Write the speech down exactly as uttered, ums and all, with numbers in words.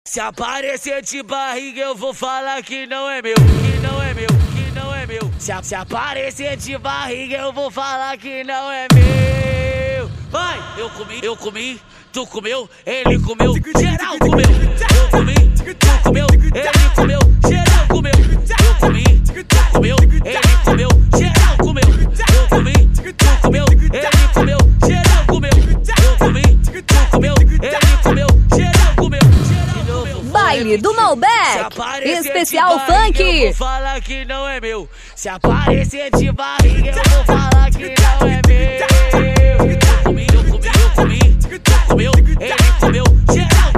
Se aparecer de barriga eu vou falar que não é meu, que não é meu, que não é meu. Se, se aparecer de barriga eu vou falar que não é meu. Vai! Eu comi, eu comi, tu comeu, ele comeu, geral comeu. Eu comi, tu comeu, ele comeu, geral comeu. Eu comi, tu comeu, ele comeu, geral comeu. Eu comi, tu comeu, ele comeu, geral comeu. Eu comi, tu comeu, ele comeu, geral comeu. Baile do Malbec, especial funk. Eu vou falar que não é meu. Se aparecer de barriga eu vou falar que não é meu. Eu comi, eu comi, eu comi, tu comeu, ele comeu, geral.